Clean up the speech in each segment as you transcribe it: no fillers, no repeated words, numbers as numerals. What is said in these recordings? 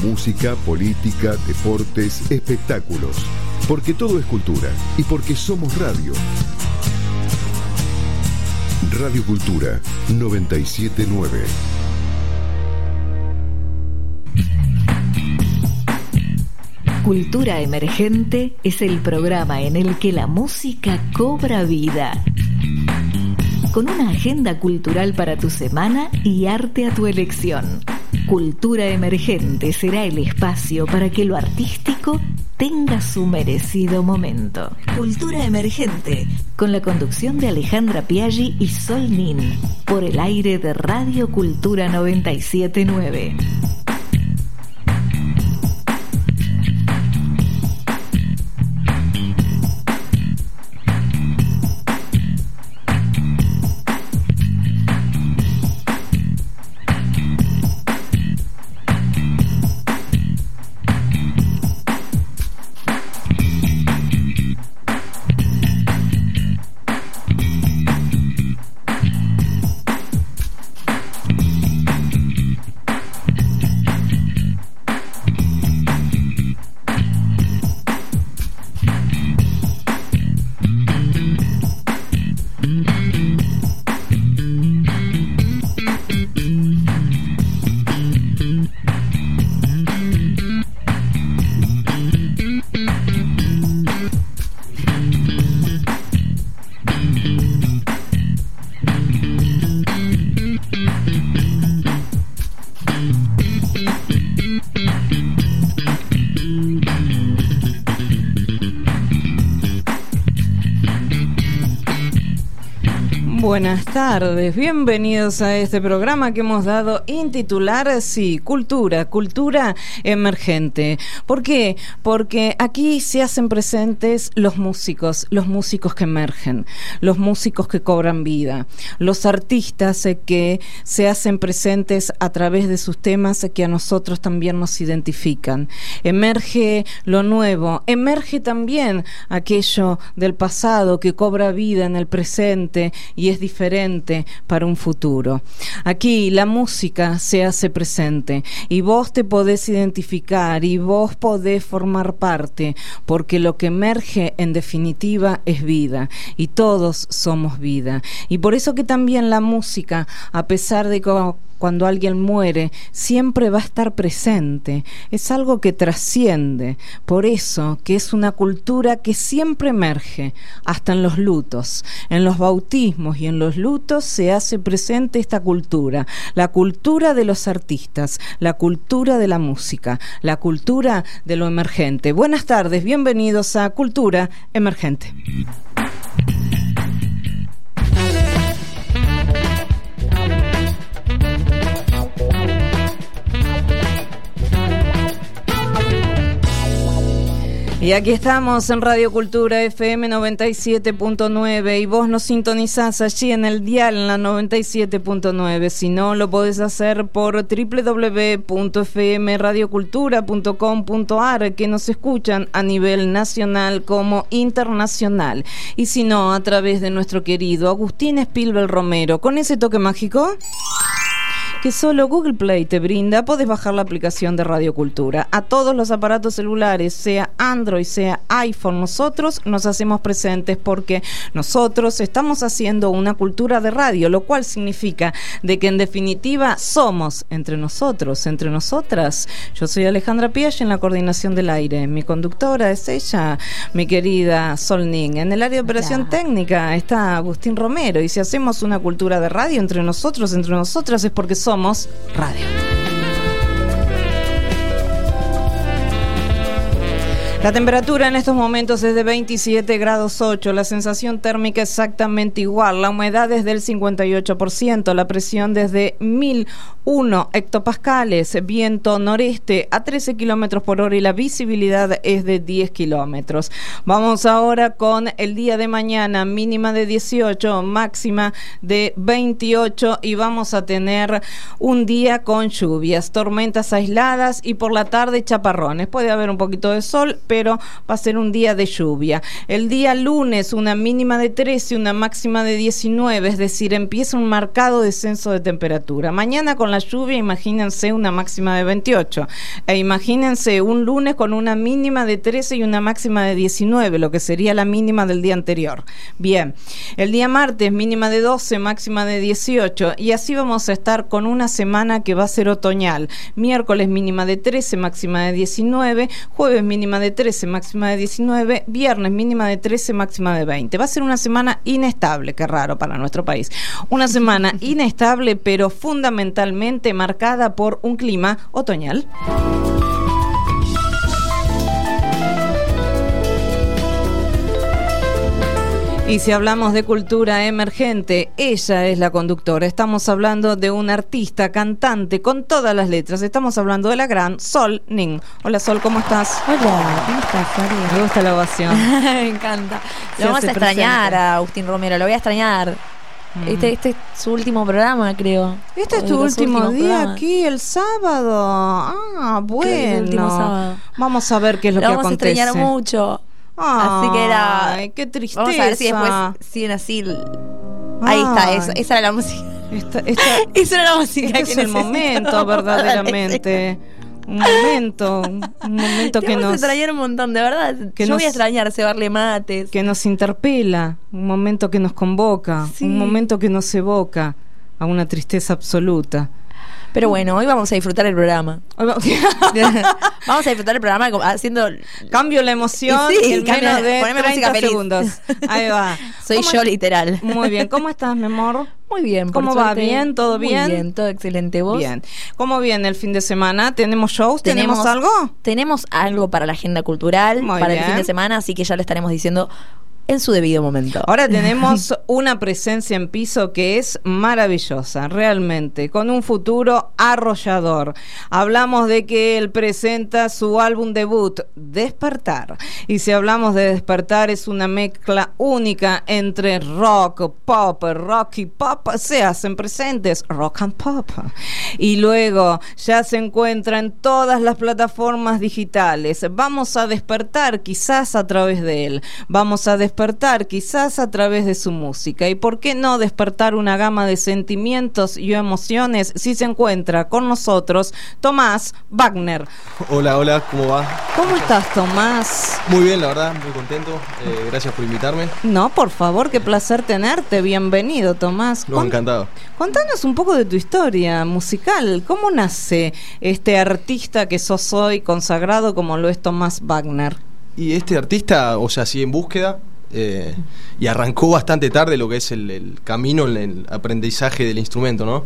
música, política, deportes, espectáculos. Porque todo es cultura y porque somos radio. Radio Cultura 979. Cultura Emergente es el programa en el que la música cobra vida. Con una agenda cultural para tu semana y arte a tu elección. Cultura Emergente será el espacio para que lo artístico tenga su merecido momento. Cultura Emergente, con la conducción de Alejandra Piaggi y Sol Nin, por el aire de Radio Cultura 979. Buenas tardes, bienvenidos a este programa que hemos dado intitular, Cultura Emergente. ¿Por qué? Porque aquí se hacen presentes los músicos que emergen, los músicos que cobran vida, los artistas que se hacen presentes a través de sus temas que a nosotros también nos identifican. Emerge lo nuevo, emerge también aquello del pasado que cobra vida en el presente y es diferente para un futuro. Aquí la música se hace presente y vos te podés identificar y vos podés formar parte, porque lo que emerge en definitiva es vida y todos somos vida. Y por eso que también la música, a pesar de que cuando alguien muere, siempre va a estar presente. Es algo que trasciende. Por eso que es una cultura que siempre emerge, hasta en los lutos. En los bautismos y en los lutos se hace presente esta cultura. La cultura de los artistas, la cultura de la música, la cultura de lo emergente. Buenas tardes, bienvenidos a Cultura Emergente. Y aquí estamos en Radio Cultura FM 97.9 y vos nos sintonizás allí en el dial en la 97.9. Si no, lo podés hacer por www.fmradiocultura.com.ar, que nos escuchan a nivel nacional como internacional. Y si no, a través de nuestro querido Agustín Spielberg Romero, con ese toque mágico que solo Google Play te brinda. Podés bajar la aplicación de Radio Cultura a todos los aparatos celulares, sea Android, sea iPhone. Nosotros nos hacemos presentes porque nosotros estamos haciendo una cultura de radio, lo cual significa de que en definitiva somos entre nosotros, entre nosotras. Yo soy Alejandra Piaggi en la coordinación del aire, mi conductora es ella, mi querida Sol Ning. En el área de operación técnica está Agustín Romero, y si hacemos una cultura de radio entre nosotros, entre nosotras, es porque somos radio. La temperatura en estos momentos es de 27 grados 8, la sensación térmica exactamente igual, la humedad es del 58%, la presión desde 1001 hectopascales, viento noreste a 13 kilómetros por hora y la visibilidad es de 10 kilómetros. Vamos ahora con el día de mañana, mínima de 18, máxima de 28 y vamos a tener un día con lluvias, tormentas aisladas y por la tarde chaparrones. Puede haber un poquito de sol, pero va a ser un día de lluvia. El día lunes una mínima de 13, una máxima de 19, es decir, empieza un marcado descenso de temperatura. Mañana con la lluvia, imagínense una máxima de 28, e imagínense un lunes con una mínima de 13 y una máxima de 19, lo que sería la mínima del día anterior. Bien, el día martes mínima de 12, máxima de 18, y así vamos a estar con una semana que va a ser otoñal. Miércoles mínima de 13, máxima de 19, jueves mínima de 13, máxima de 19, viernes mínima de 13, máxima de 20. Va a ser una semana inestable, qué raro para nuestro país. Una semana inestable, pero fundamentalmente marcada por un clima otoñal. Y si hablamos de cultura emergente, ella es la conductora. Estamos hablando de una artista, cantante, con todas las letras. Estamos hablando de la gran Sol Ning. Hola Sol, ¿cómo estás? Hola, ¿cómo estás, María? Me gusta la ovación. Me encanta. Lo vamos a extrañar a Agustín Romero, lo voy a extrañar. Este es su último programa, creo. Este es tu último día aquí, el sábado. Ah, bueno. El último sábado. Vamos a ver qué es lo que acontece. Vamos a extrañar mucho. Ay, así que era. Ay, qué tristeza. Vamos a ver si después siguen así. Ahí está, esa era la música. Esa era la música. Este es el momento, verdaderamente. Un momento que nos extrañar un montón, de verdad. Yo voy a extrañar cebarle mates. Que nos interpela, un momento que nos convoca, sí. Un momento que nos evoca a una tristeza absoluta. Pero bueno, hoy vamos a disfrutar el programa. Vamos a disfrutar el programa haciendo... Cambio la emoción en menos de 30 segundos. Ahí va. Soy yo, literal. Muy bien. ¿Cómo estás, mi amor? Muy bien. ¿Cómo va? ¿Bien? ¿Todo bien? Muy bien, todo excelente. ¿Vos? Bien. ¿Cómo viene el fin de semana? ¿Tenemos shows? ¿Tenemos algo? Tenemos algo para la agenda cultural, para el fin de semana, así que ya lo estaremos diciendo en su debido momento. Ahora tenemos una presencia en piso que es maravillosa, realmente, con un futuro arrollador. Hablamos de que él presenta su álbum debut, Despertar. Y si hablamos de Despertar, es una mezcla única entre rock y pop. Se hacen presentes rock and pop. Y luego ya se encuentra en todas las plataformas digitales. Vamos a despertar quizás a través de él. Vamos a despertar quizás a través de su música. ¿Y por qué no despertar una gama de sentimientos y emociones si se encuentra con nosotros Tomás Wagner? Hola, ¿cómo va? ¿Cómo estás, Tomás? Muy bien, la verdad, muy contento. Gracias por invitarme. No, por favor, qué placer tenerte. Bienvenido, Tomás. No, encantado. Contanos un poco de tu historia musical. ¿Cómo nace este artista que sos hoy, consagrado como lo es Tomás Wagner? Y este artista, o sea, sigue en búsqueda. Y arrancó bastante tarde lo que es el camino en el aprendizaje del instrumento, ¿no?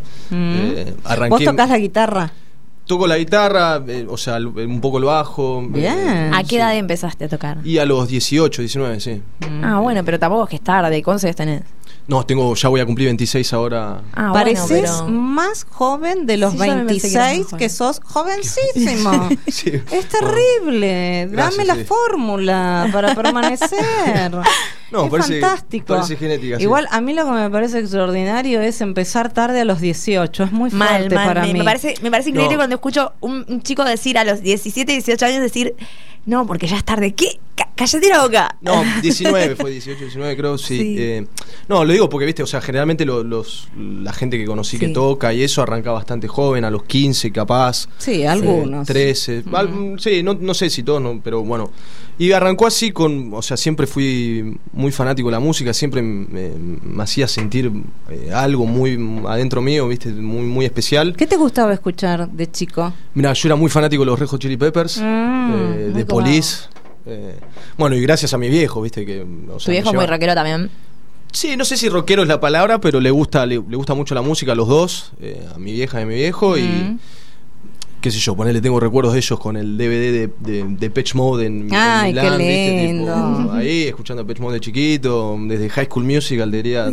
¿Vos tocás la guitarra? Toco la guitarra, o sea, un poco el bajo. Bien. ¿A qué edad empezaste a tocar? Y a los 18, 19, sí. Ah, bueno, pero tampoco es que es tarde. ¿Cuántos años tenés? No, ya voy a cumplir 26 ahora. Ah, pareces más joven de los 26 que sos jovencísimo. Sí, es terrible. Gracias, dame la fórmula para permanecer. No, es fantástico. Parece genética. Igual a mí lo que me parece extraordinario es empezar tarde a los 18. Es muy fuerte para mí. Me parece increíble cuando escucho un chico decir a los 17, 18 años decir, no, porque ya es tarde. ¿Qué? Cállate la boca. No, 19 fue 18, 19 creo, sí. No, lo digo porque, viste, o sea, generalmente la gente que conocí que toca y eso arranca bastante joven, a los 15 capaz. Sí, algunos. 13. Sí, no sé si todos, no, pero bueno. Y arrancó así o sea, siempre fui muy fanático de la música, siempre me hacía sentir algo muy adentro mío, viste, muy especial. ¿Qué te gustaba escuchar de chico? Mirá, yo era muy fanático de los Red Hot Chili Peppers, de Police. Bueno, y gracias a mi viejo, viste que... O sea, ¿tu viejo es muy rockero también? Sí, no sé si rockero es la palabra, pero le gusta mucho la música a los dos, a mi vieja y a mi viejo, y qué sé yo, ponele, tengo recuerdos de ellos con el DVD de Depeche Mode en Ay, Milán, qué lindo. ¿viste? Tipo, ahí, escuchando Depeche Mode de chiquito, desde High School Musical, diría.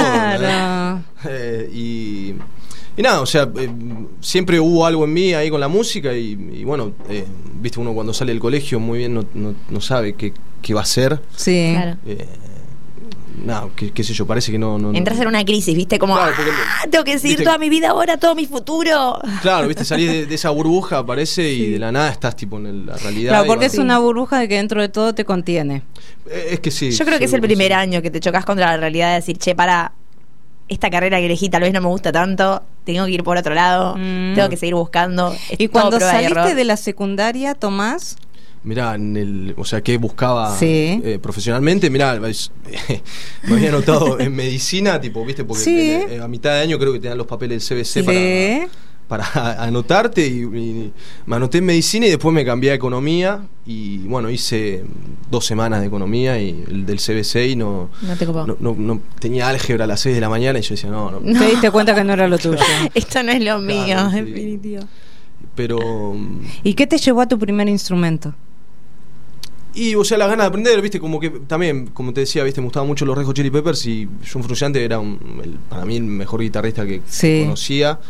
Claro. Todo, y nada, o sea, siempre hubo algo en mí ahí con la música y bueno, viste, uno cuando sale del colegio muy bien no sabe qué va a hacer. Sí. Claro. no, qué sé yo, parece que no. Entras en una crisis, ¿viste? Como, Claro, porque, tengo que seguir ¿viste? toda mi vida ahora, todo mi futuro. Claro, viste, salís de esa burbuja, parece, y de la nada estás tipo en la realidad. Claro, porque y es una burbuja de que dentro de todo te contiene. Es que sí. Yo creo que es el sí. primer año que te chocas contra la realidad de decir, che, para, esta carrera que elegí tal vez no me gusta tanto, tengo que ir por otro lado, tengo que seguir buscando. Es Y todo cuando prueba y saliste error. de la secundaria, Tomás, Mirá, o sea, que buscaba Sí. Profesionalmente, mirá, me había anotado en medicina, tipo, viste, porque Sí. a mitad de año creo que te dan los papeles del CBC Sí. para anotarte, y me anoté en medicina y después me cambié a economía, y bueno, hice 2 semanas de economía y el del CBC, y no te copó. no tenía álgebra a las 6 de la mañana, y yo decía, no. te diste cuenta que no era lo tuyo. Esto no es lo mío, Claro, sí. definitivo. Pero... ¿Y qué te llevó a tu primer instrumento? Y, o sea, las ganas de aprender, viste, como que también, como te decía, viste, me gustaban mucho los Red Hot Chili Peppers, y John Frusciante era para mí el mejor guitarrista que Sí. conocía.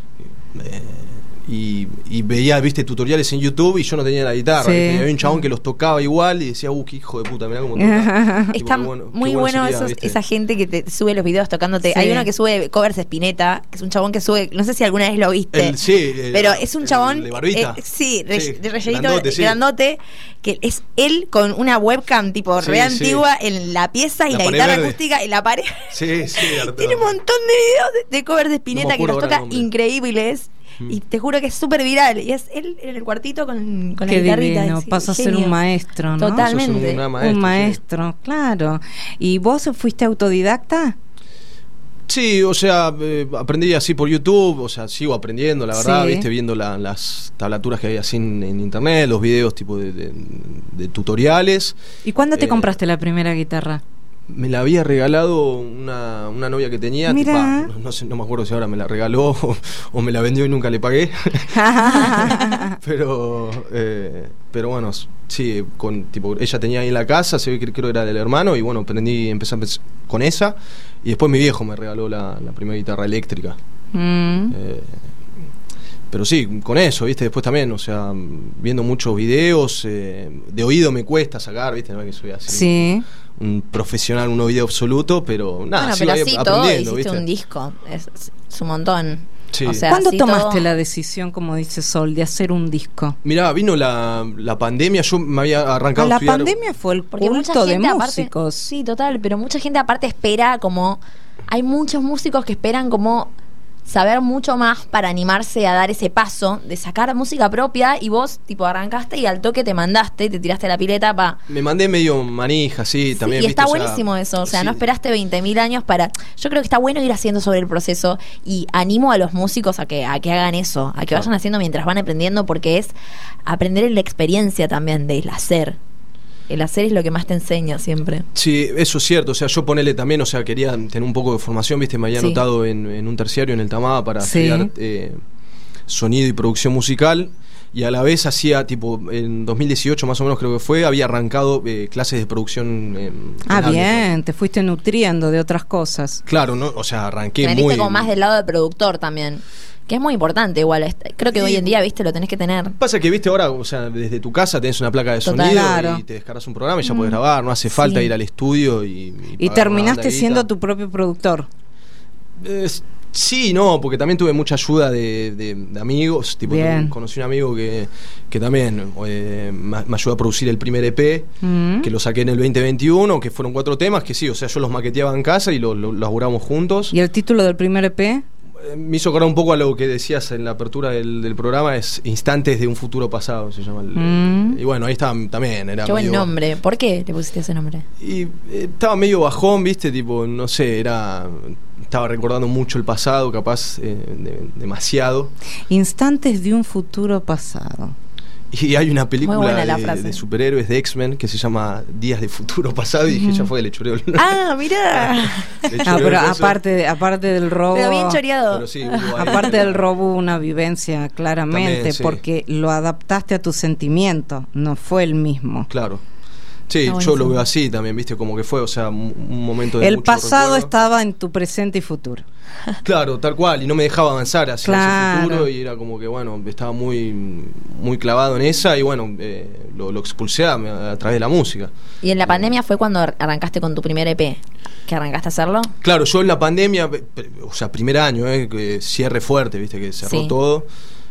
Y veía, viste, tutoriales en YouTube, y yo no tenía la guitarra, Sí. ¿viste? Y había un chabón que los tocaba igual y decía, qué hijo de puta, mirá cómo toca. Tipo, Está qué muy qué bueno sería, ¿viste? esa gente que te sube los videos tocándote. Sí. Hay uno que sube covers de Spinetta, que es un chabón que sube, no sé si alguna vez lo viste. Pero es un chabón, de barbita. sí, Sí, de rellenito grandote, sí. grandote, que es él con una webcam tipo Sí, re sí. antigua en la pieza y La la pared guitarra verde. acústica en la pared. Sí, sí, Arturo. Tiene un montón de videos de covers de Spinetta que acuerdo los ahora toca el nombre. increíbles. Y te juro que es súper viral. Y es él en el cuartito con la Qué guitarrita. divino, es pasa a ser genio. un maestro, ¿no? Totalmente. Sos una Un sí. maestro, claro. ¿Y vos fuiste autodidacta? Sí, o sea, aprendí así por YouTube, o sea, sigo aprendiendo, la verdad, Sí. viste, viendo las tablaturas que hay así en internet, los videos tipo de tutoriales. ¿Y cuándo te compraste la primera guitarra? Me la había regalado una novia que tenía, Mirá. no sé, no me acuerdo si ahora me la regaló o me la vendió y nunca le pagué. pero bueno, sí, tipo, ella tenía ahí en la casa, se ve que creo era del hermano, y bueno, empecé con esa, y después mi viejo me regaló la primera guitarra eléctrica. Pero sí, con eso, viste, después también, o sea, viendo muchos videos, de oído me cuesta sacar, viste, no es que soy así Sí. un profesional, un oído absoluto, pero nada, Bueno, sigo pero ahí sí, todo aprendiendo, hiciste ¿viste? un disco. Es un montón. Sí. O sea, ¿Cuándo sí, tomaste todo- la decisión, como dice Sol, de hacer un disco? Mirá, vino la pandemia, yo me había arrancado a La estudiar. pandemia fue el Porque mucha culto de gente aparte, músicos. sí, total, pero mucha gente aparte espera como, hay muchos músicos que esperan como saber mucho más para animarse a dar ese paso de sacar música propia, y vos tipo arrancaste y al toque te mandaste, te tiraste a la pileta Me mandé medio manija, sí, también. y ¿viste? está O sea, buenísimo eso, o sea, sí. no esperaste 20.000 años para... Yo creo que está bueno ir haciendo sobre el proceso, y animo a los músicos a que hagan eso, a que vayan haciendo mientras van aprendiendo, porque es aprender en la experiencia también del hacer. El hacer es lo que más te enseña siempre. Sí, eso es cierto, o sea, yo ponele también, o sea, quería tener un poco de formación, viste, me había Sí. anotado en un terciario en el Tamá para Sí. estudiar sonido y producción musical, y a la vez hacía, tipo, en 2018 más o menos creo que fue, había arrancado clases de producción en audio. Bien, te fuiste nutriendo de otras cosas. Claro, ¿no? O sea, arranqué Te metiste muy... como más del lado del productor también, que es muy importante igual. Creo que Sí. hoy en día, viste, lo tenés que tener. Pasa que, viste, ahora, o sea, desde tu casa tenés una placa de Total. sonido Claro. y te descargas un programa y ya podés grabar, no hace falta Sí. ir al estudio y Y pagar terminaste una bandita. siendo tu propio productor. Sí, no, porque también tuve mucha ayuda de amigos, tipo, Bien. conocí un amigo que también me ayudó a producir el primer EP, que lo saqué en el 2021, que fueron 4 temas, que sí, o sea, yo los maqueteaba en casa y lo laburamos juntos. ¿Y el título del primer EP? Me hizo acordar un poco a lo que decías en la apertura del programa, es Instantes de un futuro pasado, se llama. Y bueno, ahí estaba también, era Qué buen medio- nombre. ¿Por qué le pusiste ese nombre? Y estaba medio bajón, viste, tipo, no sé, estaba recordando mucho el pasado, capaz demasiado. Instantes de un futuro pasado. Y hay una película Muy buena la frase. de superhéroes de X-Men que se llama Días de Futuro Pasado, y dije, ya fue, le choreo el... Ah, mirá. le Ah, choreo pero el coso. aparte del robo. Pero bien choreado. Pero sí, hubo ahí- Aparte del robo, hubo una vivencia claramente, También, sí. porque lo adaptaste a tu sentimiento, no fue el mismo. Claro. Sí, yo lo veo así también, viste, como que fue, o sea, un momento de el mucho pasado recuerdo. estaba en tu presente y futuro. Claro, tal cual, y no me dejaba avanzar hacia Claro. ese futuro, y era como que, bueno, estaba muy clavado en esa, y bueno, lo expulsé a través de la música. Y en la pandemia fue cuando arrancaste con tu primer EP, que arrancaste a hacerlo. Claro, yo en la pandemia, o sea, primer año, que cierre fuerte, viste, que cerró Sí. todo.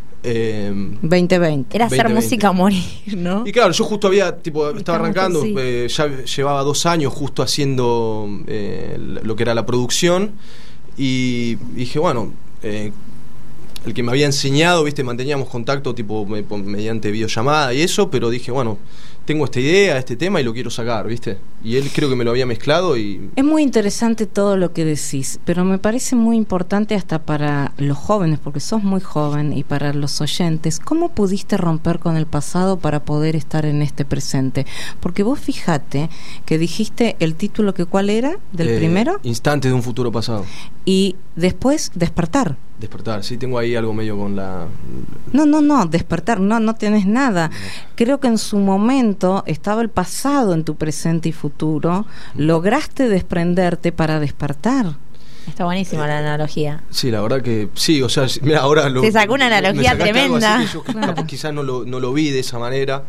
2020. Era hacer 2020. música a morir, ¿no? Y claro, yo justo estaba arrancando, sí. ya llevaba 2 años justo haciendo lo que era la producción, y dije, bueno, el que me había enseñado, viste, manteníamos contacto tipo mediante videollamada y eso, pero dije, bueno, tengo esta idea, este tema y lo quiero sacar, viste, y él creo que me lo había mezclado y... Es muy interesante todo lo que decís, pero me parece muy importante hasta para los jóvenes, porque sos muy joven, y para los oyentes, ¿cómo pudiste romper con el pasado para poder estar en este presente? Porque vos fijate que dijiste el título, que ¿cuál era? ¿Del primero? Instantes de un futuro pasado. Y después despertar. Despertar, sí, tengo ahí algo medio con la... No, despertar, no tienes nada. Creo que en su momento estaba el pasado en tu presente y futuro, lograste desprenderte para despertar. Está buenísima la analogía. Sí, la verdad que sí, o sea, mira, ahora lo... Se sacó una analogía me sacaste algo tremenda. así que yo capaz quizás no lo vi de esa manera.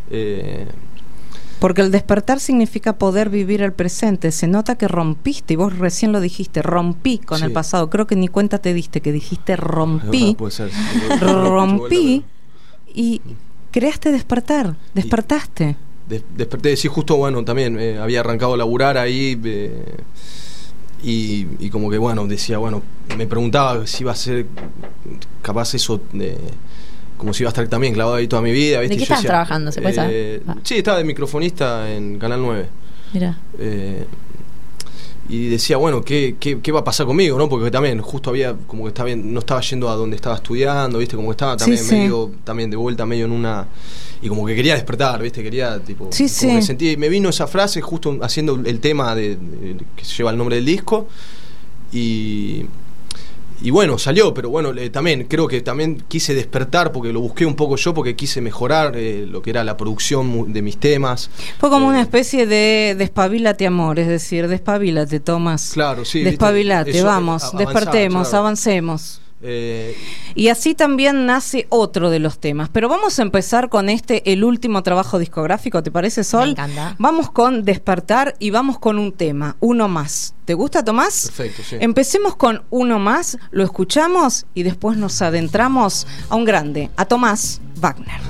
Porque el despertar significa poder vivir el presente. Se nota que rompiste, y vos recién lo dijiste, rompí con Sí. el pasado. Creo que ni cuenta te diste que dijiste rompí, Verdad, puede ser. rompí y creaste despertar, despertaste. Desperté, sí, justo, bueno, también había arrancado a laburar ahí y como que, bueno, decía, bueno, me preguntaba si iba a ser capaz eso de... Como si iba a estar también clavado ahí toda mi vida, ¿viste? ¿De qué Y yo estabas trabajando? ¿Se puede saber? Sí, estaba de microfonista en Canal 9. Mira. Y decía, bueno, ¿qué va a pasar conmigo, no? Porque también justo había, como que estaba bien, no estaba yendo a donde estaba estudiando, ¿viste? Como que estaba también Sí, medio, también de vuelta medio en una... Y como que quería despertar, ¿viste? Quería, tipo... Sí, como sí. que sentí, me vino esa frase justo haciendo el tema que lleva el nombre del disco. Y bueno, salió, pero bueno, también creo que también quise despertar porque lo busqué un poco yo, porque quise mejorar lo que era la producción de mis temas. Fue como una especie de despabilate, amor, es decir, despabilate, Tomás. Claro, sí. Despabilate, Eso, vamos, avanzar, despertemos, claro. avancemos. Y así también nace otro de los temas. Pero vamos a empezar con el último trabajo discográfico, ¿te parece, Sol? Me encanta. Vamos con Despertar y vamos con un tema, Uno Más. ¿Te gusta, Tomás? Perfecto, sí. Empecemos con Uno Más, lo escuchamos y después nos adentramos a un grande, a Tomás Wagner.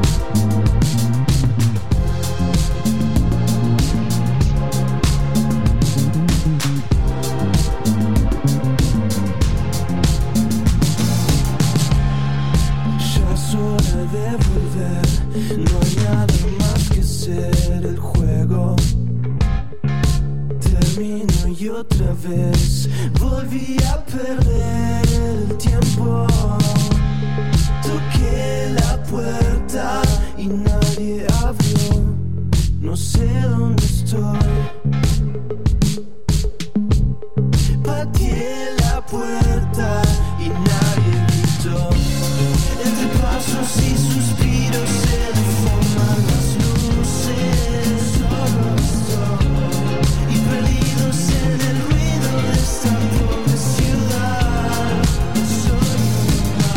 No hay nada más que ser el juego. Termino y otra vez volví a perder el tiempo. Toqué la puerta y nadie abrió. No sé dónde estoy. Pateé la puerta y nadie gritó. Entre pasos y suspiros se deforman las luces. Y perdidos en el ruido de esta pobre ciudad. Soy un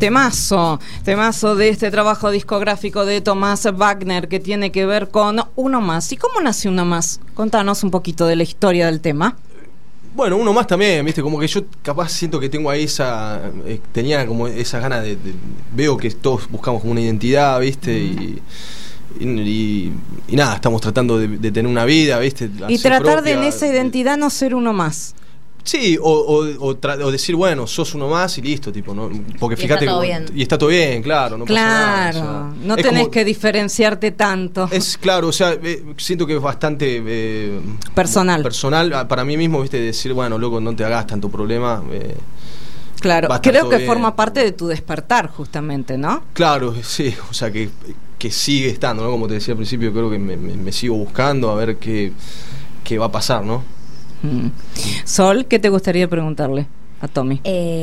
Temazo de este trabajo discográfico de Tomás Wagner que tiene que ver con Uno Más. ¿Y cómo nace Uno Más? Contanos un poquito de la historia del tema. Bueno, Uno Más también, viste, como que yo capaz siento que tengo ahí tenía como esas ganas veo que todos buscamos como una identidad, viste, y nada, estamos tratando de tener una vida, viste. Y tratar de en esa identidad no ser uno más. Sí, o decir, bueno, sos uno más y listo, tipo, ¿no? Porque fíjate, y está todo bien, claro, no pasa nada. Claro, no tenés que diferenciarte tanto. Es claro, o sea, siento que es bastante personal para mí mismo, viste, decir, bueno, loco, no te hagas tanto problema. Claro, creo que forma parte de tu despertar, justamente, ¿no? Claro, sí, o sea, que sigue estando, ¿no? Como te decía al principio, creo que me sigo buscando a ver qué va a pasar, ¿no? Sol, ¿qué te gustaría preguntarle a Tommy?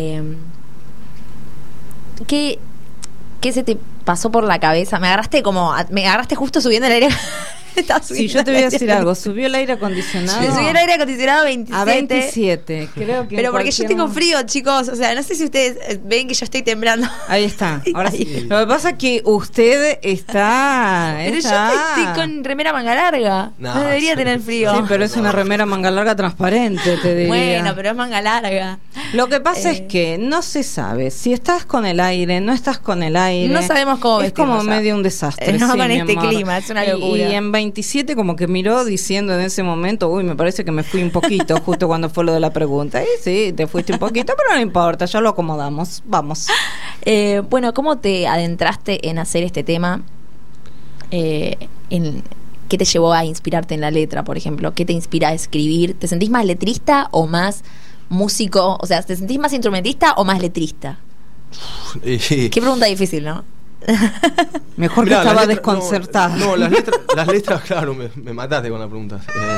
¿Qué se te pasó por la cabeza? Me agarraste justo subiendo el aire. Sí, yo te voy a decir algo. Subió el aire acondicionado. Sí, subió el aire acondicionado a 27. Creo que pero porque yo tengo frío, chicos. O sea, no sé si ustedes ven que yo estoy temblando. Ahí está. Ahora sí. Lo que pasa es que usted está. Pero yo estoy con remera manga larga. No debería tener frío. Sí, pero es una remera manga larga transparente, te diría. Bueno, pero es manga larga. Lo que pasa es que no se sabe si estás con el aire, no estás con el aire. No sabemos cómo vestirnos. Es como medio un desastre. No, sí, con este clima, es una locura. Y en 27 como que miró diciendo en ese momento, uy, me parece que me fui un poquito justo cuando fue lo de la pregunta. Y sí, te fuiste un poquito, pero no importa, ya lo acomodamos. Vamos. Bueno, ¿cómo te adentraste en hacer este tema? ¿Qué te llevó a inspirarte en la letra, por ejemplo? ¿Qué te inspira a escribir? ¿Te sentís más letrista o más músico? O sea, ¿te sentís más instrumentista o más letrista? Qué pregunta difícil, ¿no? Mejor que estaba desconcertada. No, las letras, claro, me mataste con la pregunta.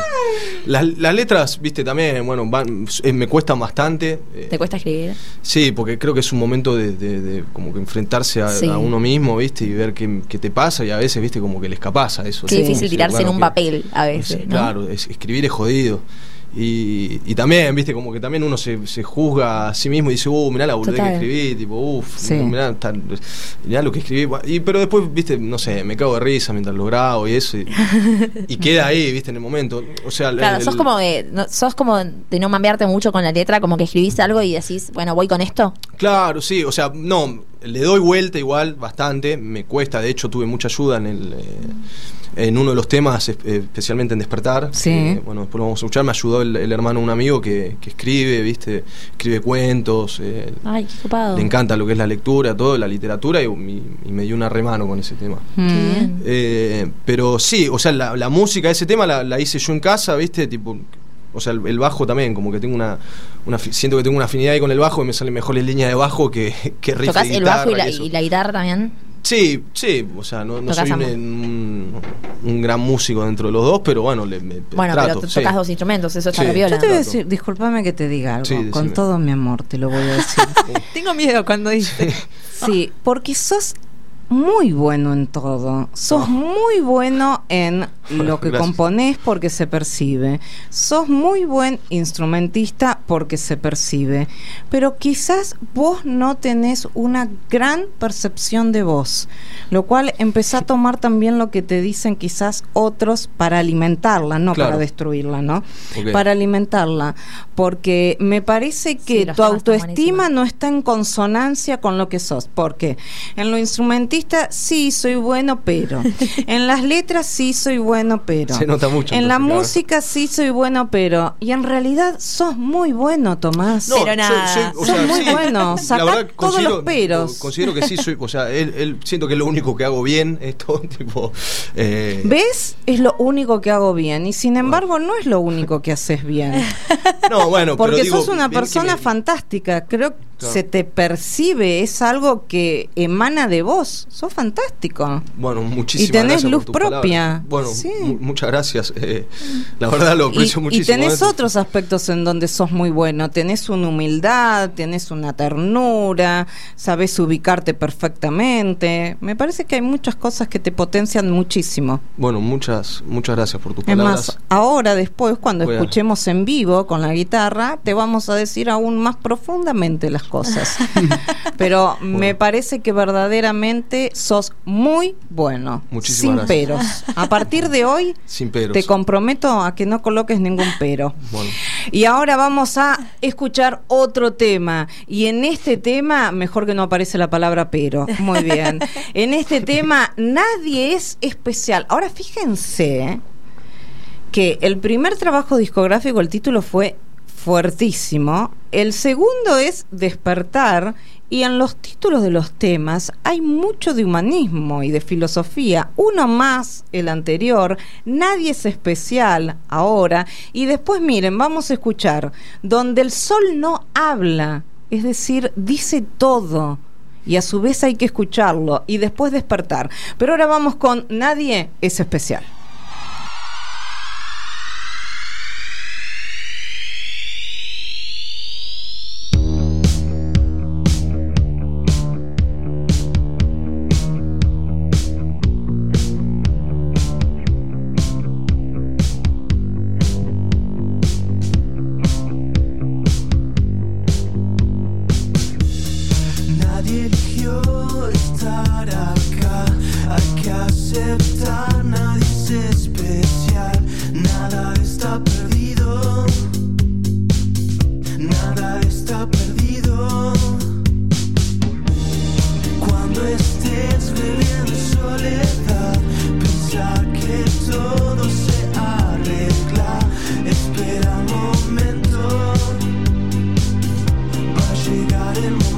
Las letras, viste, también, bueno, me cuestan bastante. ¿Te cuesta escribir? Sí, porque creo que es un momento de como que enfrentarse a uno mismo, viste, y ver qué te pasa, y a veces, viste, como que le escapás a eso. Qué difícil tirarse en un papel a veces, ¿no? Claro, escribir es jodido. Y también, viste, como que también uno se juzga a sí mismo y dice, mirá la boludez que escribí, tipo, mirá lo que escribí. Pero después, viste, no sé, me cago de risa mientras lo grabo y eso. Y queda ahí, viste, en el momento. O sea, claro, sos como de no mamearte mucho con la letra, como que escribís algo y decís, bueno, voy con esto. Claro, sí, o sea, no, le doy vuelta igual bastante, me cuesta, de hecho tuve mucha ayuda en uno de los temas, especialmente en Despertar. Sí. Bueno, después lo vamos a escuchar. Me ayudó el hermano de un amigo que escribe, ¿viste? Escribe cuentos. Ay, qué copado. Le encanta lo que es la lectura, todo, la literatura, y me dio una remano con ese tema. Qué bien. Pero sí, o sea, la música de ese tema la hice yo en casa, ¿viste? Tipo, o sea, el bajo también, como que tengo siento que tengo una afinidad ahí con el bajo y me salen mejor las líneas de bajo que riff de ¿Tocás guitarra. el bajo y la guitarra también? Sí, o sea, no soy un gran músico dentro de los dos, pero bueno, trato, pero tocas dos instrumentos, eso está viola. Yo te voy a decir, discúlpame que te diga algo, con todo mi amor te lo voy a decir. Tengo miedo cuando dices. Sí, porque sos muy bueno en todo. Sos muy bueno en lo que componés porque se percibe. Sos muy buen instrumentista porque se percibe. Pero quizás vos no tenés una gran percepción de voz, lo cual empezá a tomar también lo que te dicen quizás otros para alimentarla, no para destruirla, ¿no? Okay. Para alimentarla. Porque me parece que tu autoestima no está en consonancia con lo que sos. Porque en lo instrumentista sí soy bueno, pero en las letras sí soy bueno, pero se nota mucho. En la música sí soy bueno, pero y en realidad sos muy bueno, Tomás. No, pero nada. Sos muy bueno. Sacá todos los peros. Considero que sí soy, o sea, él siento que es lo único que hago bien, esto tipo. ¿Ves? Es lo único que hago bien y sin embargo no es lo único que haces bien. No, bueno, porque pero sos una persona fantástica. Creo que se te percibe, es algo que emana de vos. Sos fantástico. Bueno, muchísimas gracias. Y tenés luz propia. Bueno, muchas gracias. La verdad lo aprecio muchísimo. Y tenés otros aspectos en donde sos muy bueno. Tenés una humildad, tenés una ternura, sabés ubicarte perfectamente. Me parece que hay muchas cosas que te potencian muchísimo. Bueno, muchas gracias por tus palabras. Es más, ahora después, cuando escuchemos en vivo con la guitarra, te vamos a decir aún más profundamente las cosas. cosas. Pero me parece que verdaderamente sos muy bueno. Muchísimas sin gracias. peros. A partir de hoy Sin peros. te comprometo a que no coloques ningún pero. Bueno. Y ahora vamos a escuchar otro tema. Y en este tema, mejor que no aparece la palabra pero. Muy bien. En este tema, nadie es especial. Ahora fíjense que el primer trabajo discográfico, el título fue fuertísimo. El segundo es Despertar. Y en los títulos de los temas hay mucho de humanismo y de filosofía. Uno más, el anterior, Nadie es especial, ahora. Y después, miren, vamos a escuchar Donde el sol no habla, es decir, dice todo. Y a su vez hay que escucharlo. Y después Despertar. Pero ahora vamos con Nadie es especial. Nadie eligió estar acá, hay que aceptar, nadie es especial, nada está perdido, nada está perdido. Cuando estés viviendo soledad, pensar que todo se arregla, espera un momento, va a llegar el momento.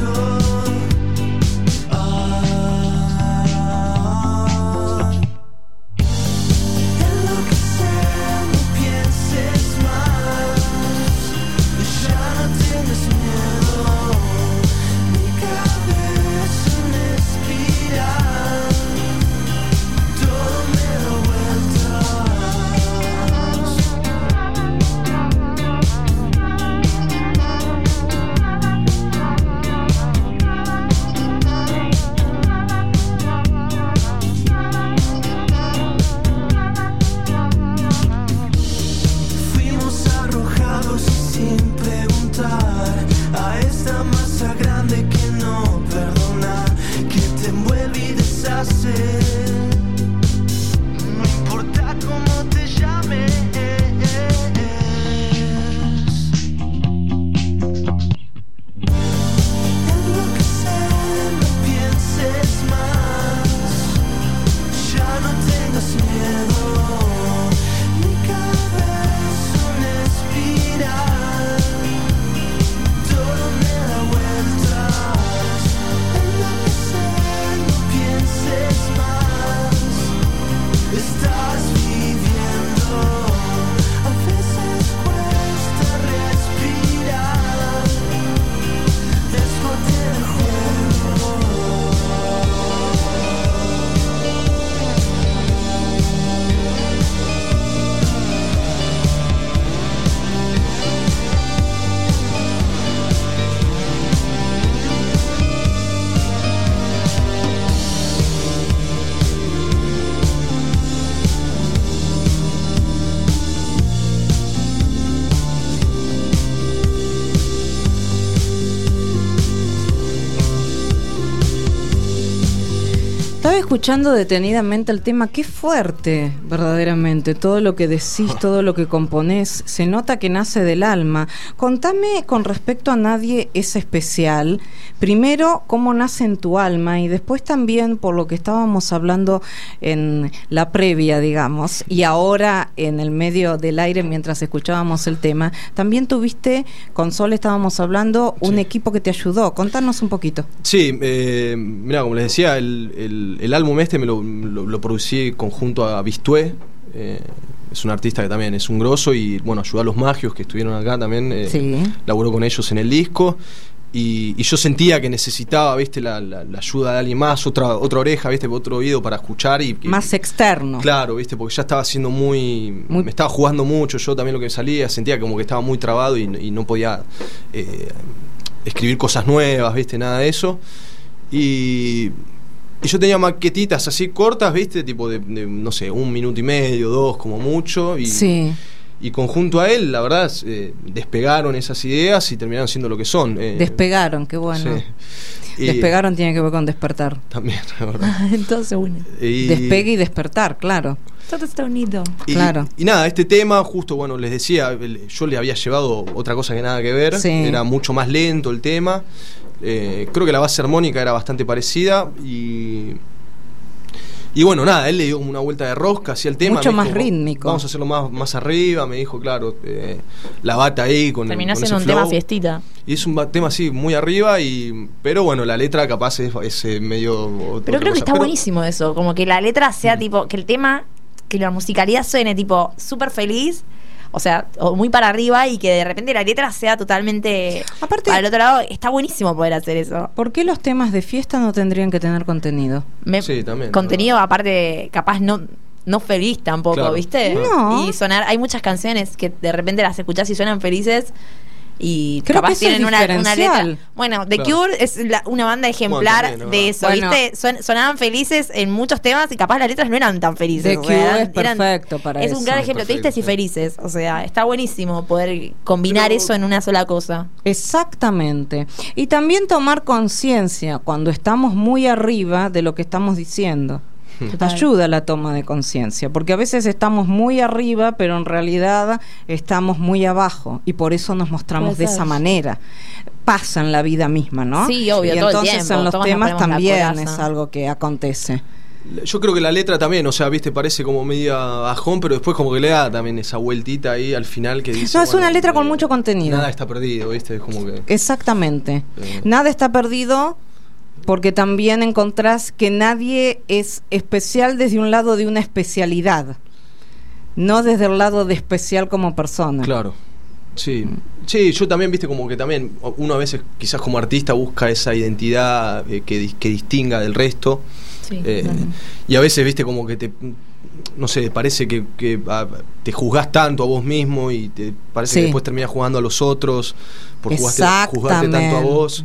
Estaba escuchando detenidamente el tema, qué fuerte, verdaderamente, todo lo que decís, todo lo que componés, se nota que nace del alma. Contame con respecto a Nadie es especial, primero cómo nace en tu alma y después también por lo que estábamos hablando en la previa, digamos, y ahora en el medio del aire mientras escuchábamos el tema, también tuviste, con Sol estábamos hablando, un equipo que te ayudó, contanos un poquito. Sí, mira, como les decía, el álbum este me lo producí conjunto a Bistué, es un artista que también es un grosso y bueno, ayudó a los Magios que estuvieron acá también, laburó con ellos en el disco y yo sentía que necesitaba, viste, la ayuda de alguien más, otra oreja, viste, otro oído para escuchar y más externo. Claro, viste, porque ya estaba siendo muy me estaba jugando mucho, yo también lo que salía sentía como que estaba muy trabado y no podía escribir cosas nuevas, viste, nada de eso. Y yo tenía maquetitas así cortas, viste, tipo de no sé, 1 minuto y medio, 2 como mucho. Y y conjunto a él, la verdad, despegaron esas ideas y terminaron siendo lo que son. Despegaron, qué bueno. Sí. Despegaron tiene que ver con despertar. También, la verdad. Entonces, bueno. Despegue y despertar, claro. Todo está unido. Claro. Y nada, este tema, justo, bueno, les decía, yo le había llevado otra cosa que nada que ver. Sí. Era mucho más lento el tema. Creo que la base armónica era bastante parecida. Y bueno, nada, él le dio una vuelta de rosca hacia el tema. Mucho me más dijo, rítmico. Vamos a hacerlo más arriba, me dijo, claro, la bata ahí con Terminó con siendo ese un tema flow. fiestita. Y es un tema así, muy arriba, pero bueno, la letra capaz es medio... Pero creo que está buenísimo eso, como que la letra sea tipo, que el tema, que la musicalidad suene tipo súper feliz, o sea, o muy para arriba, y que de repente la letra sea totalmente Aparte, para el otro lado. Está buenísimo poder hacer eso. ¿Por qué los temas de fiesta no tendrían que tener contenido? Sí, también. Contenido aparte, capaz no feliz tampoco, Claro. ¿viste? No. Y hay muchas canciones que de repente las escuchás y suenan felices y Creo que capaz eso es tienen una diferencial. letra. Bueno, The Claro. Cure es una banda ejemplar Bueno, también, de ¿verdad? eso, Bueno. ¿viste? Sonaban felices en muchos temas y capaz las letras no eran tan felices. The o Cure sea, es perfecto para es eso. un gran ejemplo, Perfecto, tristes y sí. felices. O sea, está buenísimo poder combinar Pero- eso en una sola cosa. Exactamente. Y también tomar conciencia cuando estamos muy arriba de lo que estamos diciendo. Total. Ayuda a la toma de conciencia, porque a veces estamos muy arriba, pero en realidad estamos muy abajo y por eso nos mostramos Puede de ser. esa manera. Pasa en la vida misma, ¿no? Sí, obvio, y todo el entonces tiempo, en los todos nos temas ponemos la también coraza. es algo que acontece. Yo creo que la letra también, o sea, viste, parece como media bajón, pero después como que le da también esa vueltita ahí al final que dice... No, es bueno, una letra con mucho contenido. Nada está perdido, viste, es como que... Exactamente. Eh. Nada está perdido porque también encontrás que nadie es especial desde un lado de una especialidad, no desde el lado de especial como persona. Claro. Sí, sí, yo también, viste, como que también uno a veces quizás como artista busca esa identidad que distinga del resto. Sí, Y a veces, viste, como que no sé, parece que te juzgás tanto a vos mismo y te parece Sí. que después terminás jugando a los otros por juzgarte tanto a vos.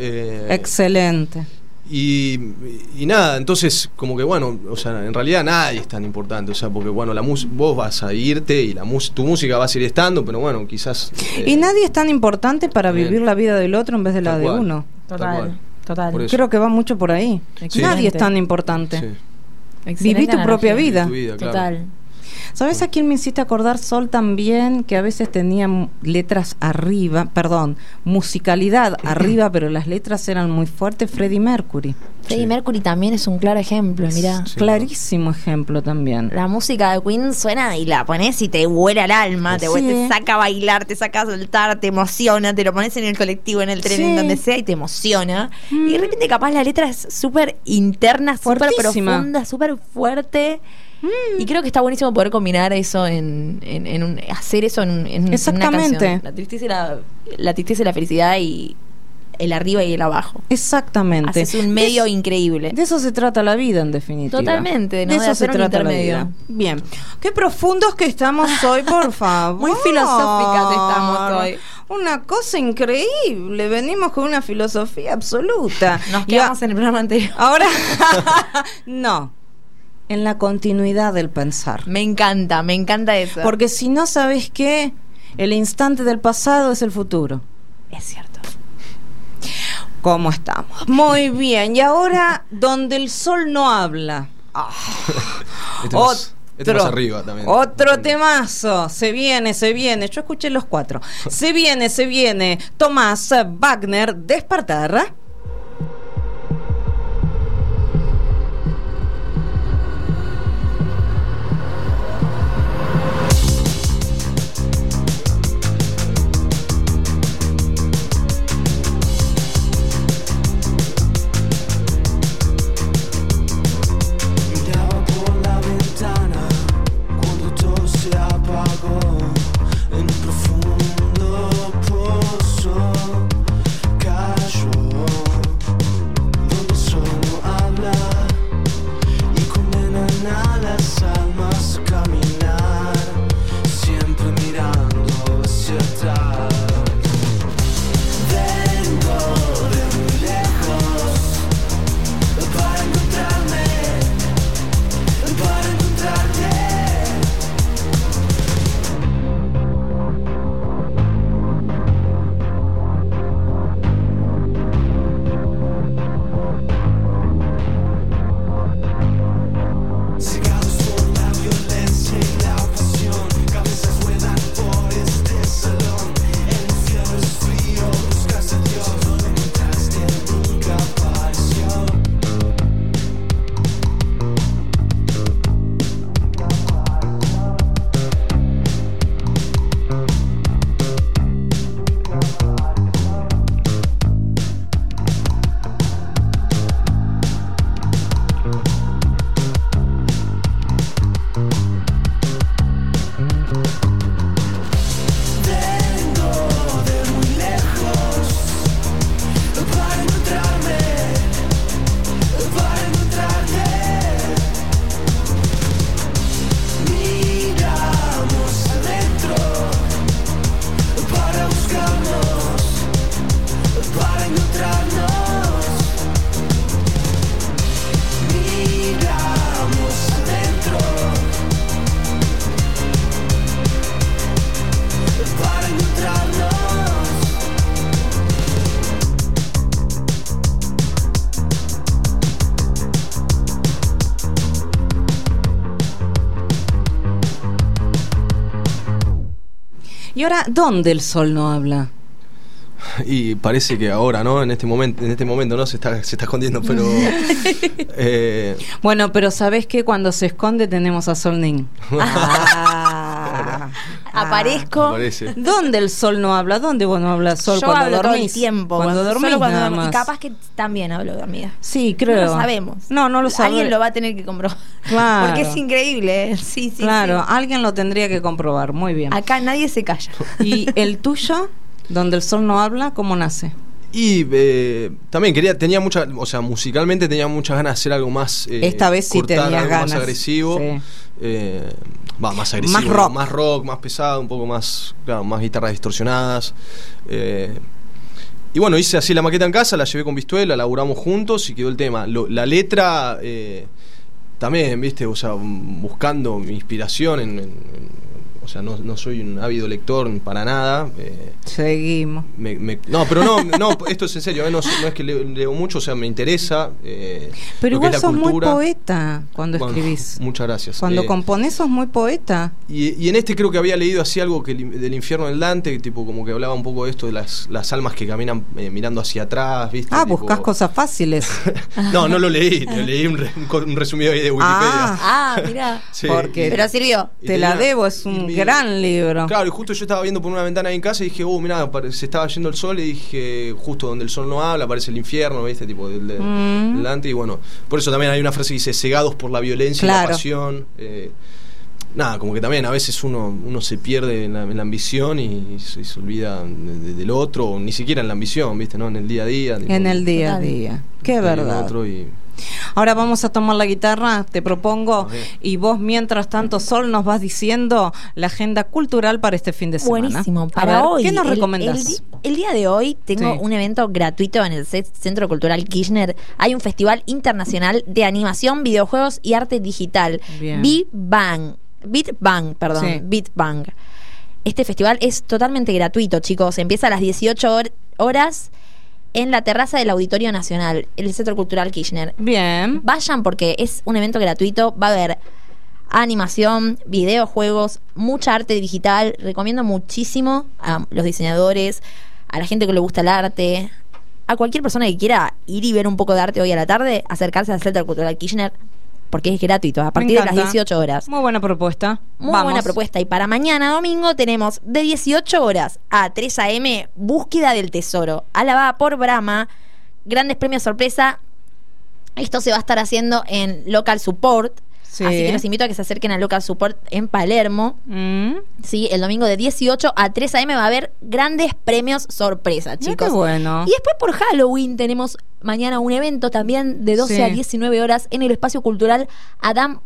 Excelente. Y nada, entonces como que bueno, o sea, en realidad nadie es tan importante, o sea, porque bueno, vos vas a irte y tu música va a seguir estando, pero bueno, quizás... Y nadie es tan importante para bien. vivir la vida del otro en vez de la Tal de cual. uno. Tal Total, cual. total. Por eso. Creo que va mucho por ahí. Sí. Nadie es tan importante. Sí. Excelente Viví tu propia analogía. vida. Tu vida, claro. Total. ¿Sabes a quién me hiciste acordar, Sol, también? Que a veces tenía letras arriba, musicalidad arriba, pero las letras eran muy fuertes. Freddie Mercury. Freddie Sí. Mercury también es un claro ejemplo, mirá. Sí. Clarísimo ejemplo también. La música de Queen suena y la pones y te vuela el alma, Sí. te saca a bailar, te saca a soltar, te emociona, te lo pones en el colectivo, en el tren, Sí. en donde sea y te emociona. Y de repente capaz la letra es súper interna, súper Fuertísima. profunda, súper fuerte. Y creo que está buenísimo poder combinar eso hacer eso en una Exactamente. canción. La tristeza y la felicidad y el arriba y el abajo. Exactamente. Haces un medio increíble. De eso se trata la vida, en definitiva. Totalmente, ¿no? De De eso se hacer un trata la intermedio. vida. Bien. Qué profundos que estamos hoy, por favor. Muy filosóficas estamos hoy. Una cosa increíble. Venimos con una filosofía absoluta. Nos Y quedamos en el programa anterior. ahora, no. En la continuidad del pensar. Me encanta eso. Porque si no, ¿sabes qué? El instante del pasado es el futuro. Es cierto. ¿Cómo estamos? Muy bien. Y ahora, donde el sol no habla. Este más arriba también. Otro temazo. Se viene. Yo escuché los 4. Se viene. Tomás Wagner, Despertar. Miraba por la ventana cuando todo se apagó en un profundo pozo cayó. Y ahora, ¿dónde el sol no habla? Y parece que ahora, ¿no? En este momento, ¿no? Se está escondiendo, pero... Bueno, pero ¿sabés qué? Cuando se esconde tenemos a Sol Nin. Aparezco. Aparece. ¿Dónde el sol no habla? ¿Dónde vos no hablas, Sol? Yo Cuando hablo dormís. todo el tiempo. Cuando dormís solo cuando nada dormís. más. Y capaz que también hablo dormida. Sí, creo. No lo sabemos. No lo sabemos. Alguien lo va a tener que comprobar. Claro. Porque es increíble. Sí, Claro, sí. alguien lo tendría que comprobar. Muy bien. Acá nadie se calla. ¿Y el tuyo? ¿Donde el sol no habla? ¿Cómo nace? Y también tenía mucha, o sea, musicalmente tenía muchas ganas de hacer algo más. Esta vez sí tenías algo ganas. más agresivo. Sí. Más agresivo. Más rock. Más pesado, un poco más, claro, más guitarras distorsionadas. Y bueno, hice así la maqueta en casa, la llevé con Vistuela, la laburamos juntos y quedó el tema. La letra, también, viste, o sea, buscando mi inspiración o sea, no soy un ávido lector para nada. Seguimos. No, pero no, esto es en serio, no es que leo mucho, o sea, me interesa. Pero lo que igual es la sos muy cultura. poeta cuando Bueno, escribís. Muchas gracias. Cuando componés sos muy poeta. Y en este creo que había leído así algo del infierno del Dante, tipo como que hablaba un poco de esto de las almas que caminan mirando hacia atrás, ¿viste? Ah, Tipo... buscás cosas fáciles. No lo leí, leí un resumido ahí de Wikipedia. Mirá. Sí, porque- Pero sirvió. y Te la debo, es un gran libro. Claro, y justo yo estaba viendo por una ventana ahí en casa y dije, mirá, se estaba yendo el sol, y dije, justo donde el sol no habla, aparece el infierno, ¿viste? Tipo del Dante, y bueno, por eso también hay una frase que dice, cegados por la violencia y Claro. la pasión. Nada, como que también a veces uno se pierde en la ambición y se olvida del otro, o ni siquiera en la ambición, ¿viste? ¿No? En el día a día. Tipo, En el día a Total. día. Qué hay verdad. otro y- Ahora vamos a tomar la guitarra, te propongo, Ok. y vos mientras tanto, Sol, nos vas diciendo la agenda cultural para este fin de semana. Buenísimo. A Para ver, hoy. ¿qué nos el- recomendás? El día de hoy tengo Sí. un evento gratuito en el Centro Cultural Kirchner. Hay un festival internacional de animación, videojuegos y arte digital. Bien. Beat Bang, Sí. Beat Bang. Este festival es totalmente gratuito, chicos. Empieza a las 18 horas en la terraza del Auditorio Nacional, el Centro Cultural Kirchner. Bien. Vayan porque es un evento gratuito. Va a haber animación, videojuegos, mucha arte digital. Recomiendo muchísimo a los diseñadores, a la gente que le gusta el arte, a cualquier persona que quiera ir y ver un poco de arte hoy a la tarde, acercarse al Centro Cultural Kirchner porque es gratuito, a partir de las encanta. 18 horas. Muy buena propuesta. Muy Vamos. buena propuesta. Y para mañana domingo tenemos de 18 horas a 3 a.m. Búsqueda del Tesoro, alabada por Brahma, grandes premios sorpresa. Esto se va a estar haciendo en Local Support. Sí. Así que los invito a que se acerquen al Local Support en Palermo. Sí, el domingo de 18 a 3 a.m. va a haber grandes premios sorpresa, Mira chicos. qué bueno. Y después por Halloween tenemos mañana un evento también de 12 Sí. a 19 horas en el Espacio Cultural Adam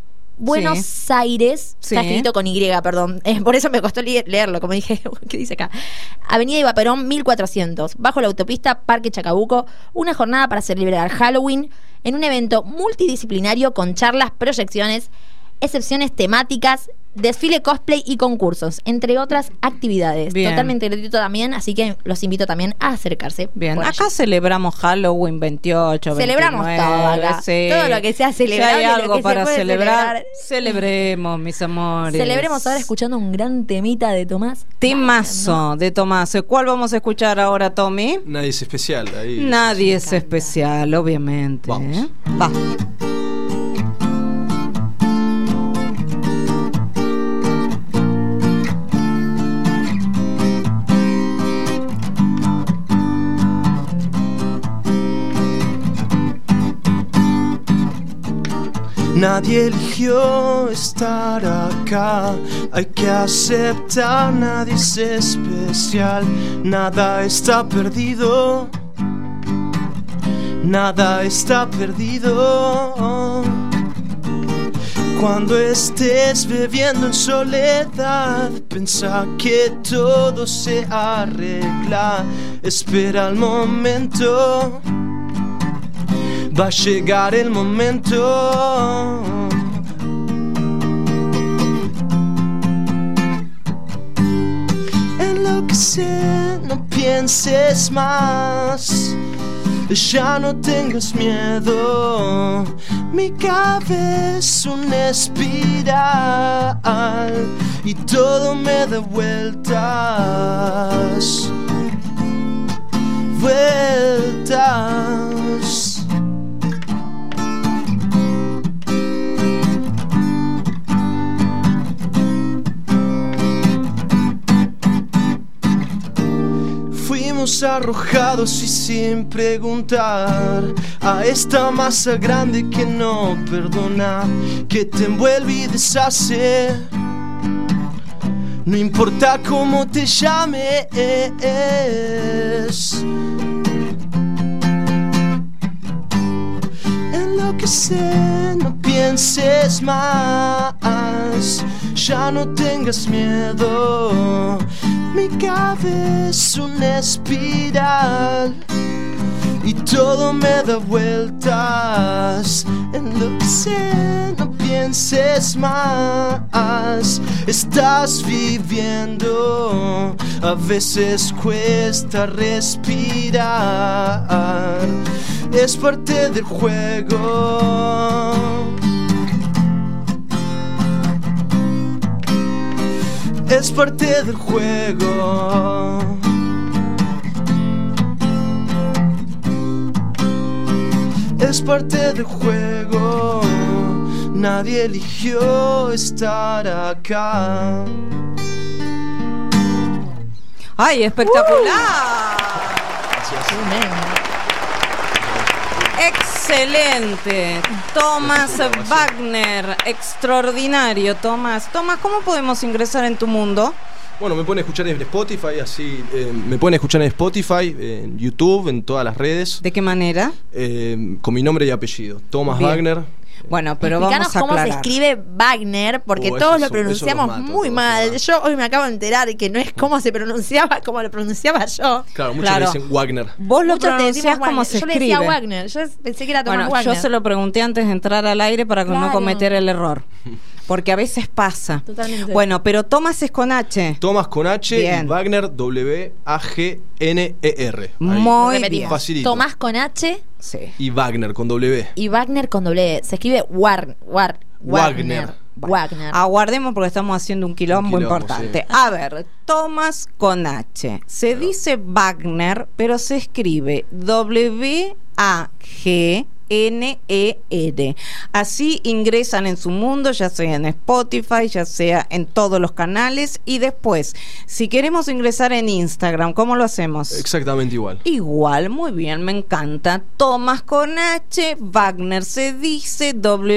Buenos Aires. Sí. Está escrito con Y, perdón. Por eso me costó leerlo, como dije, ¿qué dice acá? Avenida Eva Perón, 1400, bajo la autopista Parque Chacabuco. Una jornada para celebrar Halloween en un evento multidisciplinario con charlas, proyecciones, excepciones temáticas, desfile cosplay y concursos, entre otras actividades. Bien. Totalmente gratuito también, así que los invito también a acercarse. Bien, por acá allí. celebramos Halloween 28, Celebramos 29, todo acá. sí. Todo lo que sea Si celebrable, hay lo algo que se para puede celebrar, celebrar. celebremos, mis amores. Celebremos ahora escuchando un gran temita de Tomás. Temazo de Tomás. ¿Cuál vamos a escuchar ahora, Tommy? Nadie es especial. Ahí. Nadie es especial, obviamente. Vamos. ¿eh? Va. Nadie eligió estar acá, hay que aceptar, nadie es especial, nada está perdido, nada está perdido. Cuando estés bebiendo en soledad, piensa que todo se arregla, espera el momento. Va a llegar el momento. Enloquece, no pienses más. Ya no tengas miedo, mi cabeza es una espiral y todo me da vueltas, vueltas. Fuimos arrojados y sin preguntar a esta masa grande que no perdona, que te envuelve y deshace. No importa cómo te llames, enloquece, no pienses más, ya no tengas miedo. Mi cabeza es una espiral y todo me da vueltas. Enloquece, no pienses más. Estás viviendo, a veces cuesta respirar. Es parte del juego. Es parte del juego. Es parte del juego. Nadie eligió estar acá. ¡Ay, espectacular! Excelente. Tomás Wagner, extraordinario, Tomás. Tomás, ¿cómo podemos ingresar en tu mundo? Bueno, me pueden escuchar en Spotify, así me pueden escuchar en Spotify, en YouTube, en todas las redes. ¿De qué manera? Con mi nombre y apellido, Tomás Wagner. Bueno, pero explícanos vamos a aclarar cómo se escribe Wagner, porque todos lo pronunciamos muy mal. Yo hoy me acabo de enterar que no es como se pronunciaba, como lo pronunciaba yo. Claro, muchos le dicen Wagner. Vos lo Muchos pronunciás como se escribe. Yo le decía Wagner, yo pensé que era Tomás Wagner. Yo se lo pregunté antes de entrar al aire para no cometer el error. Porque a veces pasa. Totalmente. Bueno, pero Tomás es con H. Tomás con H. Bien. Y Wagner, W-A-G-N-E-R. Muy bien. Facilito. Tomás con H. Sí. Y Wagner con W. Y Wagner con W. Se escribe Wagner. Wagner. Wagner. Aguardemos porque estamos haciendo un quilombo importante. Sí. A ver, Tomás con H. Se dice Wagner, pero se escribe W-A-G-N-E-R. Así ingresan en su mundo, ya sea en Spotify, ya sea en todos los canales. Y después, si queremos ingresar en Instagram, ¿cómo lo hacemos? Exactamente igual. Igual, muy bien, me encanta. Tomás con H, Wagner se dice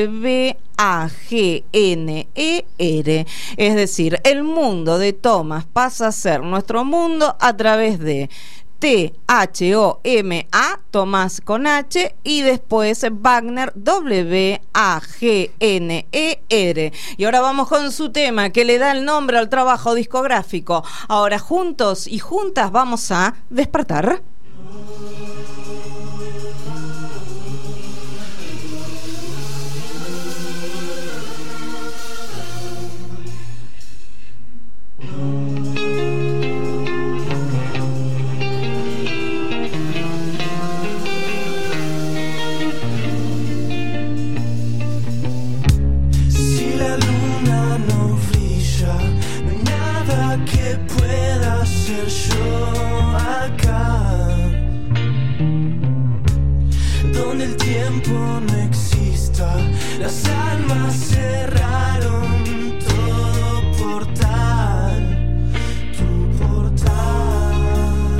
W-A-G-N-E-R. Es decir, el mundo de Tomás pasa a ser nuestro mundo a través de T-H-O-M-A, Tomás con H, y después Wagner, W-A-G-N-E-R. Y ahora vamos con su tema que le da el nombre al trabajo discográfico. Ahora juntos y juntas vamos a despertar. Yo acá, donde el tiempo no exista, las almas cerraron todo portal, tu portal.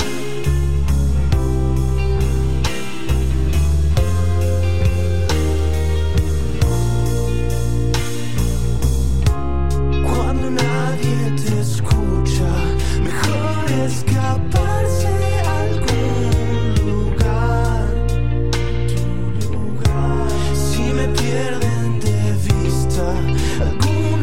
Cuando nadie te escucha, mejor escaparse a algún lugar, tu lugar. Si me pierden de vista, algún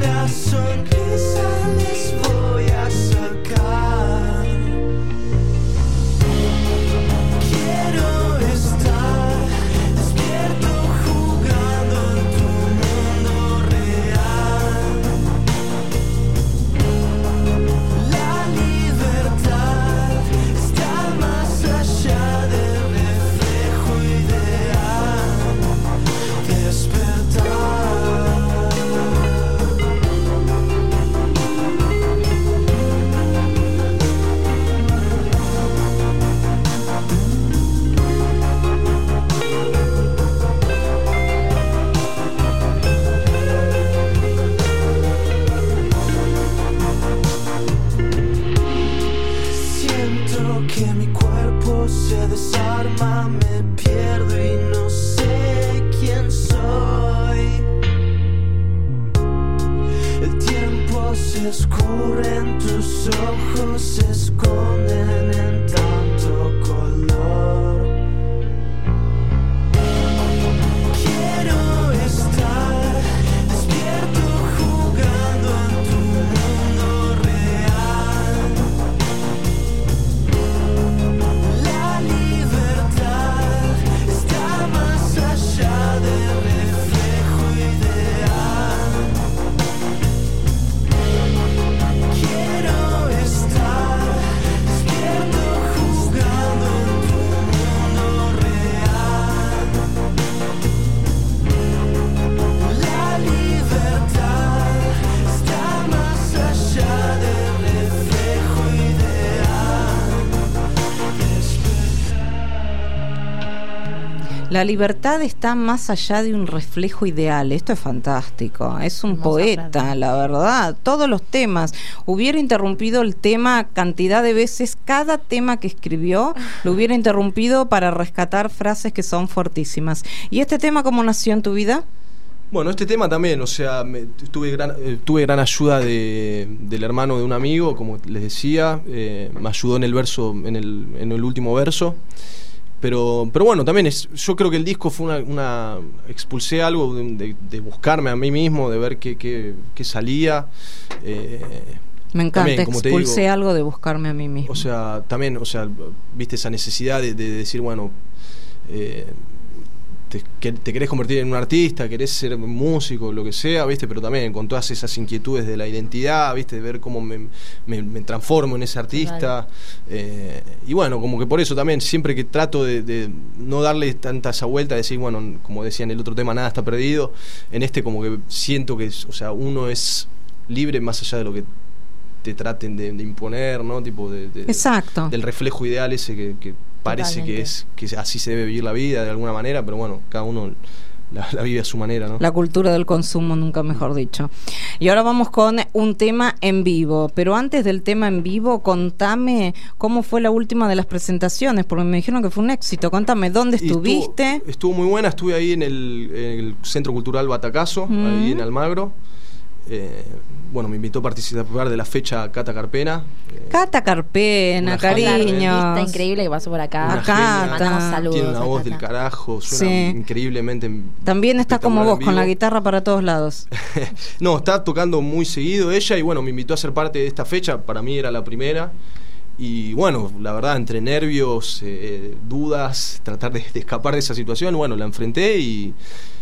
La libertad está más allá de un reflejo ideal. Esto es fantástico. Es un Hermosa poeta, frase. la verdad. Todos los temas. Hubiera interrumpido el tema cantidad de veces. Cada tema que escribió lo hubiera interrumpido para rescatar frases que son fortísimas. ¿Y este tema cómo nació en tu vida? Bueno, este tema también, o sea, tuve gran ayuda del hermano de un amigo, como les decía, me ayudó en el verso, en el último verso. Pero bueno, también yo creo que el disco fue expulsé algo de buscarme a mí mismo, de ver qué salía. Me encanta, también, como te expulsé digo, algo de buscarme a mí mismo. O sea, también, viste esa necesidad de decir, bueno, te querés convertir en un artista, querés ser músico, lo que sea, ¿viste? Pero también con todas esas inquietudes de la identidad, ¿viste? De ver cómo me transformo en ese artista. Y bueno, como que por eso también, siempre que trato de no darle tanta esa vuelta, de decir, bueno, como decía en el otro tema, nada está perdido, en este como que siento que, o sea, uno es libre más allá de lo que te traten de imponer, ¿no? Tipo Exacto. Del reflejo ideal ese que parece que así se debe vivir la vida de alguna manera, pero bueno, cada uno la vive a su manera, ¿no? La cultura del consumo, nunca mejor dicho. Y ahora vamos con un tema en vivo, pero antes del tema en vivo, contame cómo fue la última de las presentaciones, porque me dijeron que fue un éxito. Contame, ¿dónde estuviste? Estuvo muy buena, estuve ahí en el Centro Cultural Batacazo, ahí en Almagro. Bueno, me invitó a participar de la fecha Cata Carpena. Cata Carpena, una cariño. Está increíble que pasó por acá. Una Cata. genia, Mandamos saludos. tiene una a voz Cata. del carajo, suena Sí. increíblemente. También está como vos, espectacular en con la vivo. guitarra para todos lados. No, está tocando muy seguido ella y bueno, me invitó a ser parte de esta fecha, para mí era la primera. Y bueno, la verdad, entre nervios, dudas, tratar de escapar de esa situación, bueno, la enfrenté y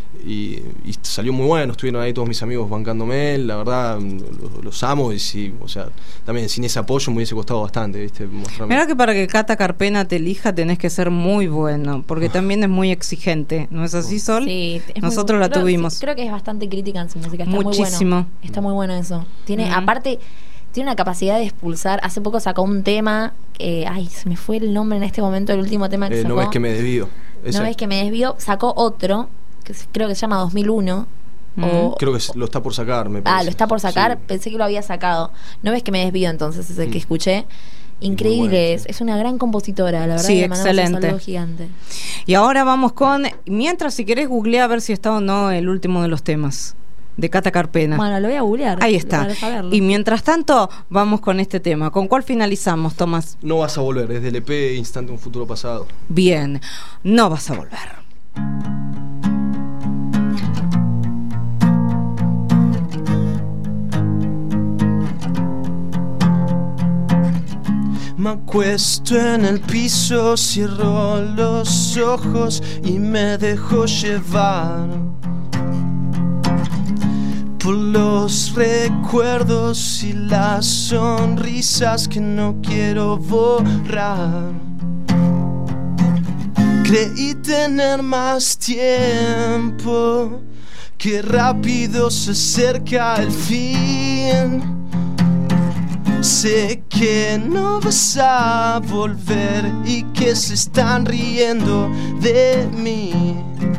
salió muy bueno. Estuvieron ahí todos mis amigos bancándome, la verdad los amo y sí, o sea, también sin ese apoyo me hubiese costado bastante, ¿viste? Mostrarme. Mirá que para que Cata Carpena te elija tenés que ser muy bueno, porque también es muy exigente, ¿no es así, Sol? Sí, es Nosotros la tuvimos. Sí, creo que es bastante crítica en su música. Está Muchísimo. Muy bueno. Está muy bueno eso. Tiene, aparte, tiene una capacidad de expulsar. Hace poco sacó un tema. Ay, se me fue el nombre en este momento, el último tema que sacó. No ves que me desvío. No ves que me desvío. Sacó otro, que creo que se llama 2001. Creo que lo está por sacar, me parece. Lo está por sacar. Sí. Pensé que lo había sacado. No ves que me desvío, entonces es el que escuché. Increíble, bueno, sí. Es una gran compositora, la verdad. Sí, le mandamos un excelente. saludo gigante. Y ahora vamos con, mientras si querés googlea a ver si está o no el último de los temas de Cata Carpena. Bueno, lo voy a googlear. Ahí está. Para saberlo. Y mientras tanto, vamos con este tema. ¿Con cuál finalizamos, Tomás? No vas a volver, desde el EP Instante un futuro pasado. Bien, no vas a volver. Me acuesto en el piso, cierro los ojos y me dejo llevar por los recuerdos y las sonrisas que no quiero borrar. Creí tener más tiempo, que rápido se acerca el fin. Sé que no vas a volver y que se están riendo de mí.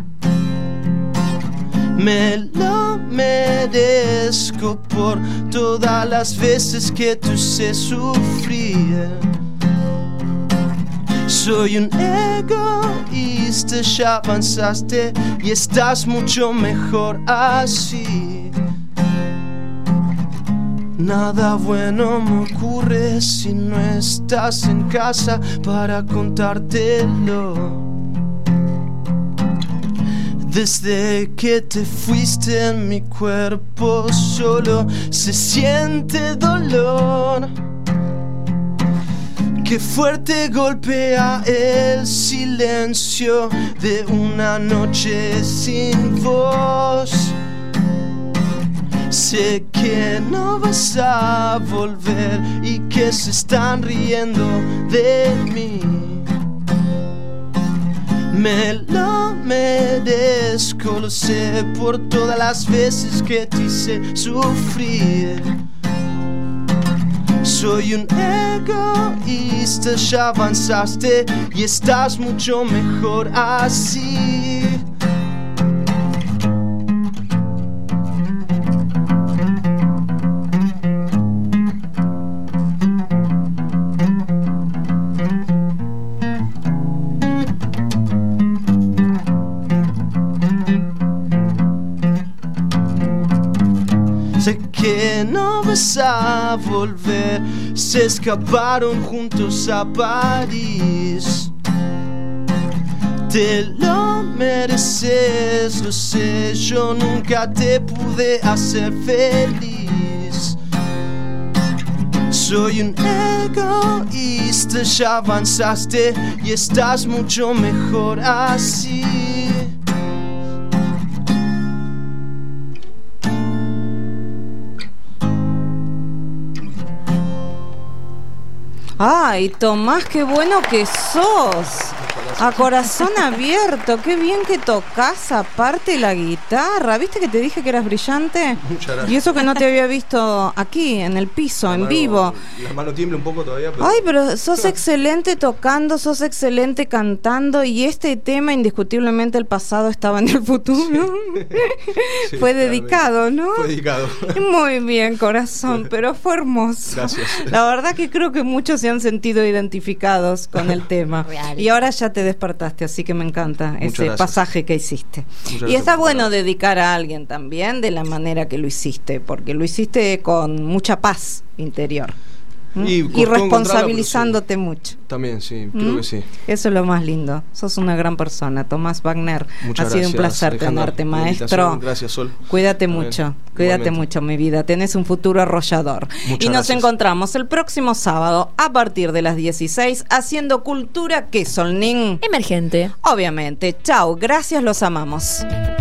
Me lo merezco por todas las veces que te hice sufrir. Soy un egoísta, ya avanzaste y estás mucho mejor así. Nada bueno me ocurre si no estás en casa para contártelo. Desde que te fuiste en mi cuerpo solo se siente dolor. Qué fuerte golpea el silencio de una noche sin voz. Sé que no vas a volver y que se están riendo de mí. Me lo merezco, lo sé por todas las veces que te hice sufrir. Soy un egoísta, ya avanzaste y estás mucho mejor así. que no vas a volver. Se escaparon juntos a París. Te lo mereces, lo sé, yo nunca te pude hacer feliz. Soy un egoísta, ya avanzaste y estás mucho mejor así. Ay, Tomás, qué bueno que sos. A corazón abierto, qué bien que tocas aparte la guitarra. ¿Viste que te dije que eras brillante? Muchas gracias. Y eso que no te había visto aquí, en el piso, en vivo. La mano tiembla un poco todavía. Pero... Ay, pero sos excelente tocando, sos excelente cantando. Y este tema, indiscutiblemente, el pasado estaba en el futuro. Sí, Fue claramente. dedicado, ¿no? Fue dedicado. Muy bien, corazón, pero fue hermoso. Gracias. La verdad que creo que muchos se han sentido identificados con el tema. Real. Y ahora ya te despertaste, así que me encanta ese gracias. pasaje que hiciste. Muchas Y gracias está por bueno nada. dedicar a alguien también de la manera que lo hiciste, porque lo hiciste con mucha paz interior. ¿Mm? Y Y costó responsabilizándote mucho. También, sí, creo que sí. Eso es lo más lindo. Sos una gran persona, Tomás Wagner. Muchas ha sido un gracias, placer Alejandra, tenerte, por la maestro. invitación. Gracias, Sol. Cuídate También, mucho, cuídate igualmente. mucho, mi vida. Tenés un futuro arrollador. Muchas y nos gracias. encontramos el próximo sábado a partir de las 16 haciendo cultura que Solnín. Emergente. Obviamente. Chao, gracias, los amamos.